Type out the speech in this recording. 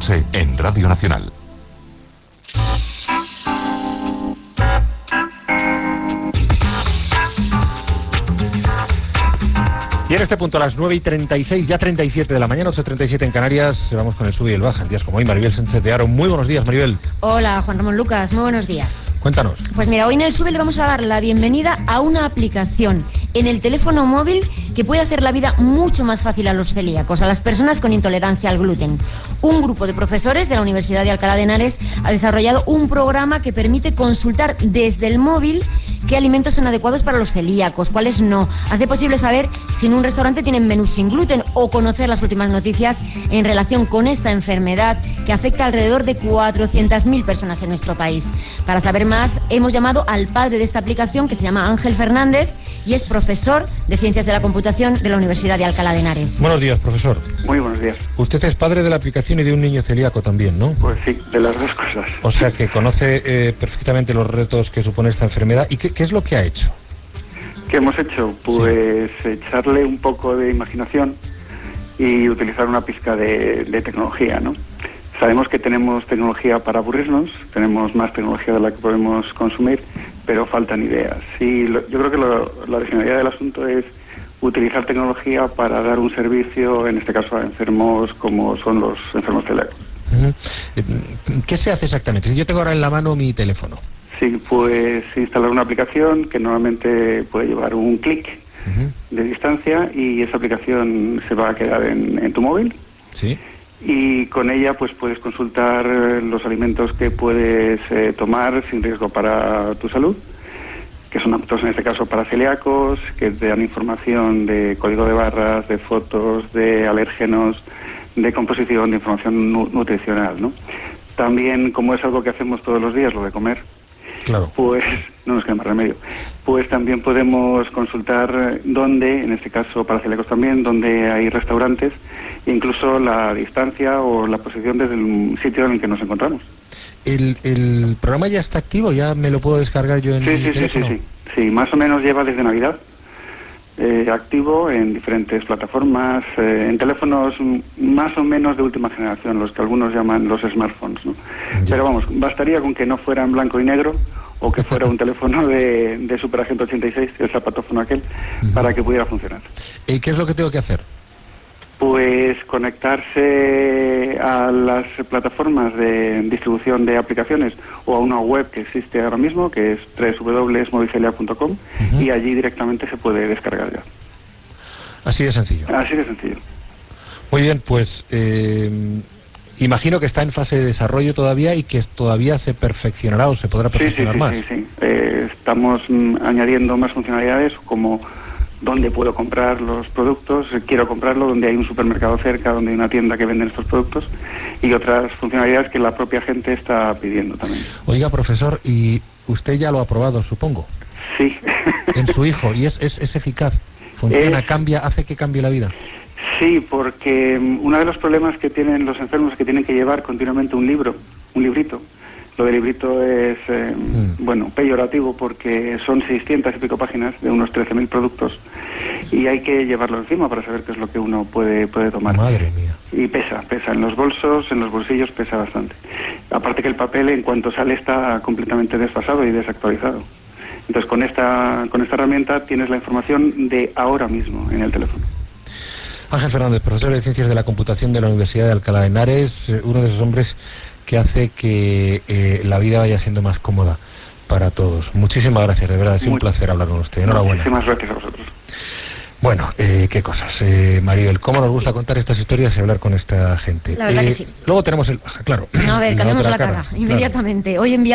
noche en Radio Nacional. Y en este punto, a las 9:36, ya 37 de la mañana, 8:37 en Canarias, vamos con el sube y el baja. En días como hoy, Maribel Sánchez de Haro. Muy buenos días, Maribel. Hola, Juan Ramón Lucas, muy buenos días. Cuéntanos. Pues mira, hoy en el sube le vamos a dar la bienvenida a una aplicación en el teléfono móvil que puede hacer la vida mucho más fácil a los celíacos, a las personas con intolerancia al gluten. Un grupo de profesores de la Universidad de Alcalá de Henares ha desarrollado un programa que permite consultar desde el móvil qué alimentos son adecuados para los celíacos, cuáles no. Hace posible saber si en un restaurante tienen menús sin gluten o conocer las últimas noticias en relación con esta enfermedad que afecta a alrededor de 400.000 personas en nuestro país. Para saber más, hemos llamado al padre de esta aplicación, que se llama Ángel Fernández, y es profesor de Ciencias de la Computación de la Universidad de Alcalá de Henares. Buenos días, profesor. Muy buenos días. Usted es padre de la aplicación y de un niño celíaco también, ¿no? Pues sí, de las dos cosas. O sea que conoce perfectamente los retos que supone esta enfermedad. ¿Y qué es lo que ha hecho? ¿Qué hemos hecho? Pues echarle un poco de imaginación y utilizar una pizca de tecnología, ¿no? Sabemos que tenemos tecnología para aburrirnos, tenemos más tecnología de la que podemos consumir, pero faltan ideas. Y yo creo que la originalidad del asunto es utilizar tecnología para dar un servicio, en este caso a enfermos como son los enfermos celíacos. ¿Qué se hace exactamente? Si yo tengo ahora en la mano mi teléfono. Sí, pues instalar una aplicación que normalmente puede llevar un clic de distancia, y esa aplicación se va a quedar en tu móvil. Sí. Y con ella pues puedes consultar los alimentos que puedes tomar sin riesgo para tu salud, que son aptos en este caso para celíacos, que te dan información de código de barras, de fotos, de alérgenos, de composición, de información nutricional, ¿no? También, como es algo que hacemos todos los días, lo de comer, claro, pues no nos queda más remedio. Pues también podemos consultar dónde, en este caso para celíacos también, dónde hay restaurantes, e incluso la distancia o la posición desde el sitio en el que nos encontramos. ¿El programa ya está activo? ¿Ya me lo puedo descargar yo en mi teléfono? Sí, más o menos lleva desde Navidad. Activo en diferentes plataformas, en teléfonos más o menos de última generación, los que algunos llaman los smartphones, ¿no? Pero vamos, bastaría con que no fuera en blanco y negro, o que fuera un teléfono de Super Agente 86, el zapatófono aquel, para que pudiera funcionar. ¿Y qué es lo que tengo que hacer? Pues conectarse a las plataformas de distribución de aplicaciones o a una web que existe ahora mismo, que es www.moviceliac.com, y allí directamente se puede descargar ya. Así de sencillo. Así de sencillo. Muy bien, pues imagino que está en fase de desarrollo todavía y que todavía se perfeccionará o se podrá perfeccionar más. Sí. Estamos añadiendo más funcionalidades, como dónde puedo comprar los productos, quiero comprarlo, donde hay un supermercado cerca, donde hay una tienda que vende estos productos, y otras funcionalidades que la propia gente está pidiendo también. Oiga, profesor, y usted ya lo ha probado, supongo. Sí. En su hijo, y es eficaz, funciona, cambia, hace que cambie la vida. Sí, porque uno de los problemas que tienen los enfermos es que tienen que llevar continuamente un librito. Lo del librito es, peyorativo, porque son 600 y pico páginas de unos 13.000 productos, y hay que llevarlo encima para saber qué es lo que uno puede tomar. Madre mía. Y pesa en los bolsos, en los bolsillos pesa bastante. Aparte que el papel, en cuanto sale, está completamente desfasado y desactualizado. Entonces con esta herramienta tienes la información de ahora mismo en el teléfono. Ángel Fernández, profesor de Ciencias de la Computación de la Universidad de Alcalá de Henares, uno de esos hombres que hace que la vida vaya siendo más cómoda para todos. Muchísimas gracias, de verdad, ha sido un placer hablar con usted. Enhorabuena. Muchísimas gracias a vosotros. Bueno, qué cosas. Maribel, ¿cómo nos gusta contar estas historias y hablar con esta gente? La verdad que sí. Luego tenemos el baja, claro. No, a ver, cambiamos la cara inmediatamente. Hoy